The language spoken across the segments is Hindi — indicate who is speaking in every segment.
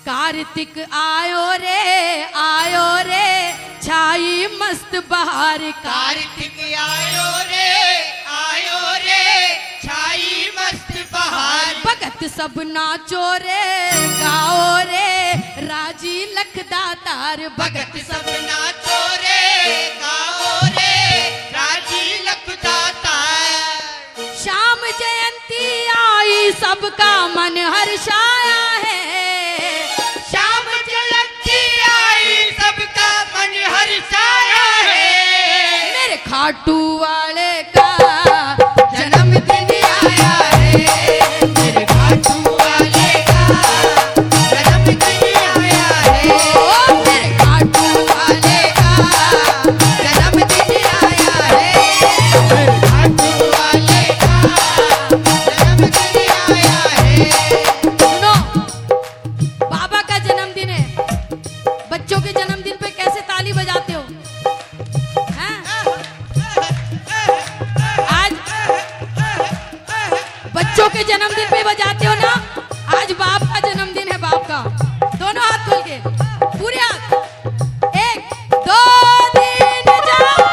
Speaker 1: कार्तिक आयो रे छाई मस्त बहार।
Speaker 2: कार्तिक आयो रे छाई मस्त बहार।
Speaker 1: भगत सब नाचो रे गाओ रे राजी लखदातार।
Speaker 2: भगत सब नाचो रे गाओ रे राजी लखदातार।
Speaker 1: श्याम जयंती आई सबका मन हर्षाया है।
Speaker 2: श्याम जयंती आई सबका मन हर्षाया है।
Speaker 1: मेरे खाटू वाले का जन्मदिन आया है।
Speaker 2: मेरे खाटू वाले का जन्मदिन आया है।
Speaker 1: ओ मेरे खाटू वाले का जन्मदिन आया है।
Speaker 2: मेरे खाटू वाले का जन्मदिन आया है।
Speaker 1: सुनो, बाबा का जन्मदिन है। बच्चों के जन्मदिन पे कैसे ताली बजाते हो? हैं? आज बच्चों के जन्मदिन पे बजाते हो ना। आज बाप का जन्मदिन है, बाप का। दोनों हाथ खोल के, पूरे हाथ। 1 2 3 जाओ।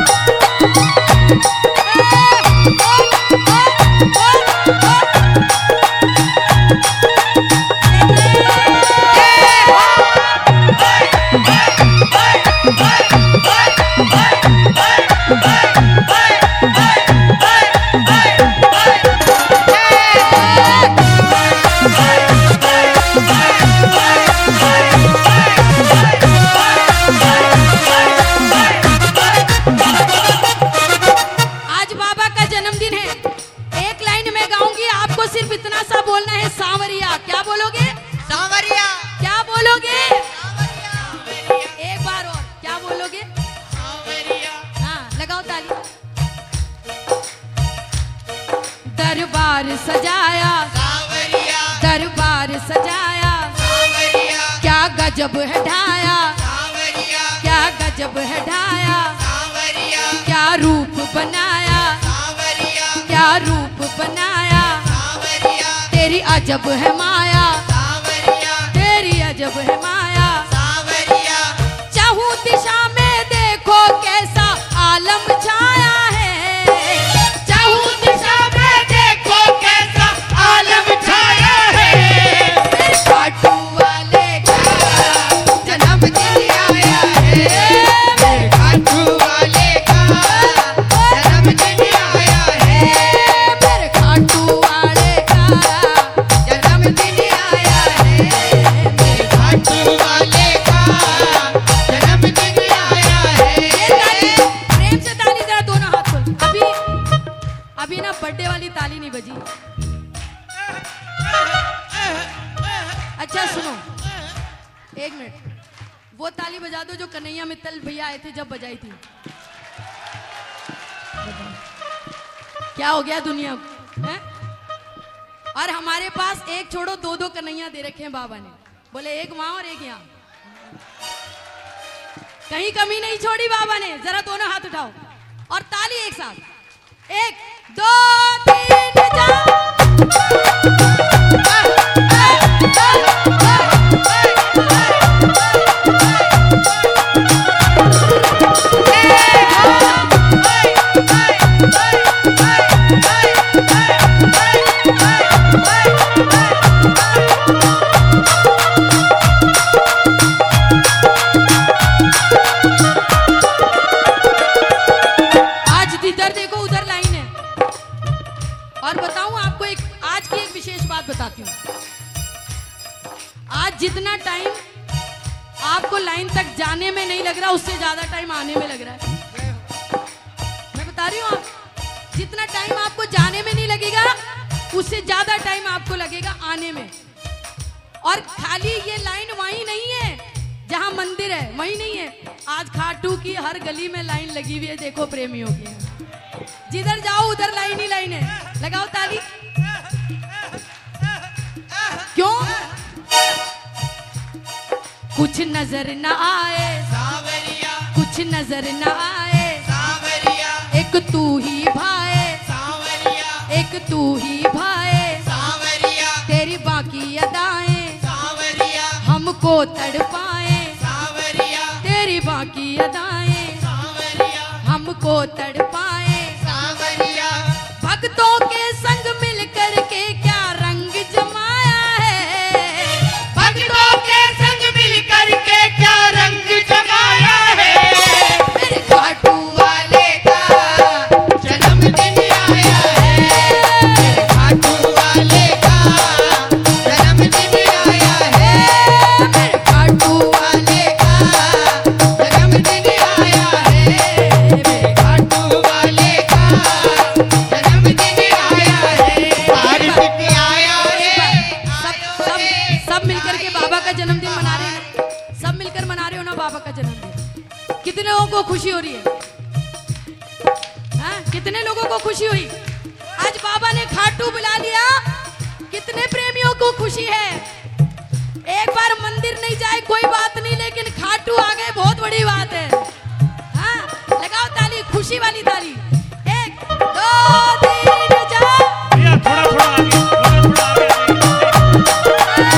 Speaker 1: आज बाबा का जन्मदिन है। एक लाइन में गाऊंगी, आपको सिर्फ इतना सा बोलना है, सांवरिया। क्या बोलोगे?
Speaker 2: सांवरिया।
Speaker 1: क्या बोलोगे?
Speaker 2: सांवरिया।
Speaker 1: एक बार और, क्या बोलोगे?
Speaker 2: सांवरिया।
Speaker 1: हाँ, लगाओ ताली। दरबार सजाया,
Speaker 2: सांवरिया।
Speaker 1: दरबार सजाया,
Speaker 2: सांवरिया।
Speaker 1: क्या गजब है ढाया,
Speaker 2: सांवरिया।
Speaker 1: क्या गजब है ढाया,
Speaker 2: सांवरिया।
Speaker 1: क्या रूप बनाया,
Speaker 2: सांवरिया।
Speaker 1: क्या रूप बनाया।
Speaker 2: सांवरिया।
Speaker 1: तेरी अजब है माया,
Speaker 2: सांवरिया।
Speaker 1: तेरी अजब है माया।
Speaker 2: सांवरिया।
Speaker 1: चाहूं दिशा में देखो कैसा आलम छाया है। चाहूं दिशा में देखो कैसा आलम छाया है। मेरे खाटू वाले का जन्मदिन आया है। मेरे
Speaker 2: खाटू वाले का जन्मदिन आया है।
Speaker 1: मेरे खाटू वाले का जन्मदिन आया है। मेरे
Speaker 2: खाटू वाले का जन्मदिन आया है।
Speaker 1: प्रेम से ताली जरा, दोनों हाथ खोल। अभी ना बर्थडे वाली ताली नहीं बजी। अच्छा सुनो, 1 मिनट, वो ताली बजा दो जो कन्हैया मित्तल भैया आए थे जब बजाई थी। क्या हो गया दुनिया को, हैं? और हमारे पास एक छोड़ो 2-2 कन्हैया दे रखे हैं बाबा ने। बोले एक वहां और एक यहाँ, कहीं कमी नहीं छोड़ी बाबा ने। जरा दोनों हाथ उठाओ और ताली एक साथ। 1 2 3 जाओ। आज इधर देखो, उधर लाइन है। और बताऊं आपको, आज की एक विशेष बात बताती हूँ। आज जितना टाइम आपको लाइन तक जाने में नहीं लग रहा, उससे ज्यादा टाइम आने में लग रहा है। मैं बता रही हूँ, आप जितना टाइम आपको जाने में नहीं लगेगा, उससे ज्यादा टाइम आपको लगेगा आने में। और खाली ये लाइन वहीं नहीं है जहां मंदिर है, वहीं नहीं है। आज खाटू की हर गली में लाइन लगी हुई है, देखो प्रेमियों की। जिधर जाओ उधर लाइन ही लाइन है। लगाओ ताली। क्यों? कुछ नजर न आए,
Speaker 2: सांवरिया।
Speaker 1: कुछ नजर न आए,
Speaker 2: सांवरिया।
Speaker 1: एक तू ही भाए,
Speaker 2: सांवरिया।
Speaker 1: एक तू ही भाए,
Speaker 2: सांवरिया।
Speaker 1: तेरी बाकी अदाएं
Speaker 2: सांवरिया।
Speaker 1: हमको तड़पाए
Speaker 2: सावरिया
Speaker 1: तेरी बाकी अदाएं,
Speaker 2: सावरिया
Speaker 1: हमको तड़पाए
Speaker 2: सावरिया
Speaker 1: भक्तों के संग मिल कर के क्या रंग जमाया है,
Speaker 2: भक्तों के संग मिल करके क्या रंग जमाया है।
Speaker 1: मेरे खाटू
Speaker 2: वाले का जन्मदिन आया है, मेरे खाटू वाले का जन्मदिन आया है,
Speaker 1: मेरे खाटू
Speaker 2: वाले का जन्मदिन आया है, मेरे खाटू वाले का जन्मदिन आया है। कार्तिक आया रे,
Speaker 1: सब मिलकर के बाबा का जन्मदिन मना रहे हैं, सब मिलकर मना रहे हो ना बाबा का जन्मदिन। कितने लोगों को खुशी हो रही है? हाँ, कितने लोगों को खुशी हुई? आज बाबा ने खाटू बुला लिया, कितने प्रेमियों को खुशी है? एक बार मंदिर नहीं जाए कोई बात नहीं, लेकिन खाटू आ गए बहुत बड़ी बात है। हाँ, लगाओ ताली, खुशी वाली ताली। 1 2 3 4।
Speaker 3: भैया थोड़ा थोड़ा आगे, थोड़ा थोड़ा आगे।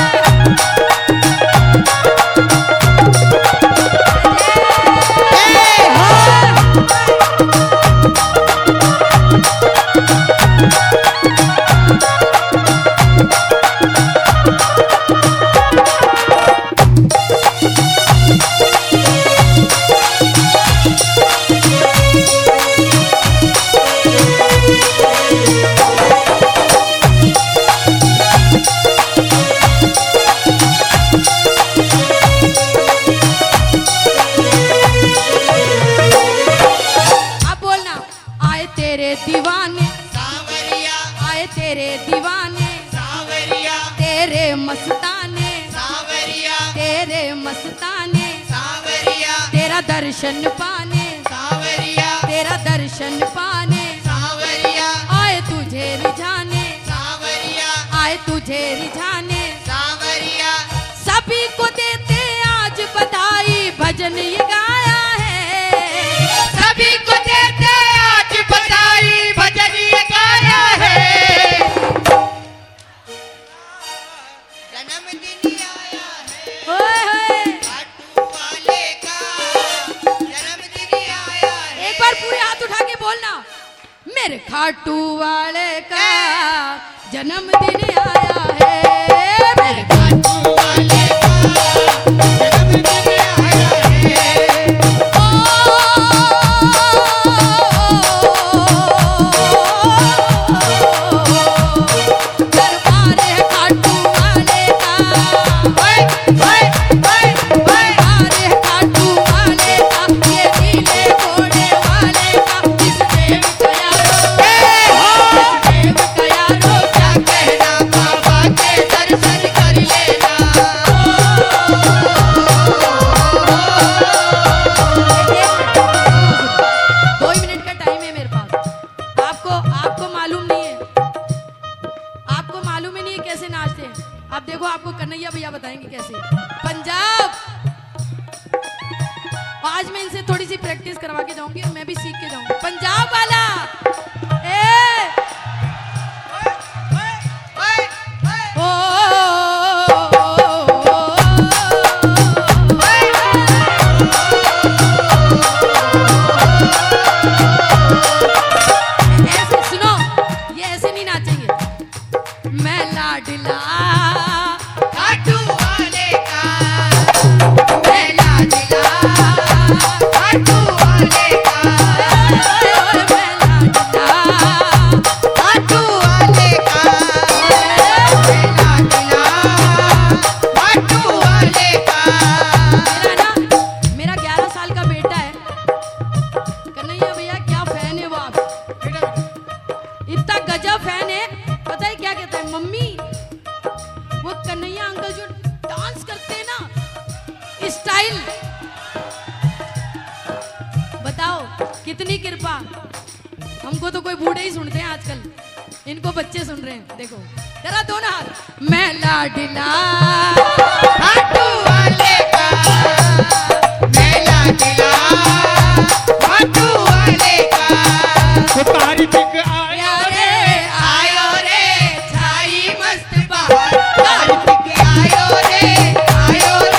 Speaker 1: अब बोलना, आए तेरे दीवाने,
Speaker 2: सावरिया
Speaker 1: आए तेरे दीवाने,
Speaker 2: सावरिया
Speaker 1: तेरे मस्ताने,
Speaker 2: सावरिया
Speaker 1: तेरे मस्ताने,
Speaker 2: सावरिया
Speaker 1: तेरा दर्शन पाने,
Speaker 2: सावरिया
Speaker 1: तेरा दर्शन पाने,
Speaker 2: सावरिया
Speaker 1: आए तुझे रिझाने,
Speaker 2: सावरिया
Speaker 1: आए तुझे रिझाने,
Speaker 2: सावरिया
Speaker 1: सभी को देते आज बधाई, भजन ये गाया है,
Speaker 2: सभी को देते आज बधाई, भजन ये गाया है। जन्मदिन आया है,
Speaker 1: ओए होए।
Speaker 2: खाटू वाले का जन्मदिन आया है।
Speaker 1: एक बार पूरे हाथ उठा के बोलना, मेरे खाटू वाले का जन्मदिन आया है, मेरे
Speaker 2: खाटू वाले का जन्मदिन आया है।
Speaker 1: दरबार है खाटू वाले का,
Speaker 2: ओए ओए ओए ओए
Speaker 1: दरबार है खाटू वाले का, ये नीले घोड़े वाले का, इस देव का यारो, इस देव का यारो क्या
Speaker 2: कहना बाबा के दर्शन कर लेना।
Speaker 1: 2 मिनट का टाइम है मेरे पास। आपको मालूम नहीं है, आपको मालूम ही नहीं है कैसे नाचते हैं। आप देखो, आपको कन्हैया भैया बताएंगे कैसे। पंजाब, आज मैं इनसे थोड़ी सी प्रैक्टिस करवा के जाऊंगी और मैं भी सीख के जाऊंगी। पंजाब वाला ए
Speaker 2: ओए ओए
Speaker 1: ओ ऐसे सुनो, ये ऐसे नहीं नाचेंगे। मैं लाडला
Speaker 2: खाटू वाले का मैं लाडला, खाटू वाले का
Speaker 1: मैं लाडला
Speaker 2: खाटू वाले का मैं लाडला, खाटू वाले का।
Speaker 1: मेरा 11 साल का बेटा है, कन्हैया भैया क्या फैन है वो आप, इतना गजब फैन है। पता है क्या कहता है, मम्मी वो कन्हैया अंकल जो डांस करते हैं ना, स्टाइल, बताओ कितनी कृपा। हमको तो कोई बूढ़े ही सुनते हैं आजकल, इनको बच्चे सुन रहे हैं। देखो जरा दोनों हाथ, मैं लाडला
Speaker 2: खाटू वाले का मैं लाडला, खाटू वाले का।
Speaker 3: कार्तिक आया रे,
Speaker 2: आयो रे छाई मस्त बहार, कार्तिक आयो रे, आयो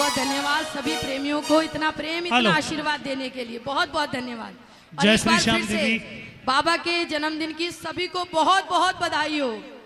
Speaker 1: बहुत धन्यवाद सभी प्रेमियों को, इतना प्रेम, इतना
Speaker 3: हेलो।
Speaker 1: आशीर्वाद देने के लिए बहुत बहुत धन्यवाद। और
Speaker 3: जय
Speaker 1: एक
Speaker 3: श्री
Speaker 1: बार
Speaker 3: श्याम
Speaker 1: फिर से
Speaker 3: दीदी।
Speaker 1: बाबा के जन्मदिन की सभी को बहुत बहुत बधाई हो।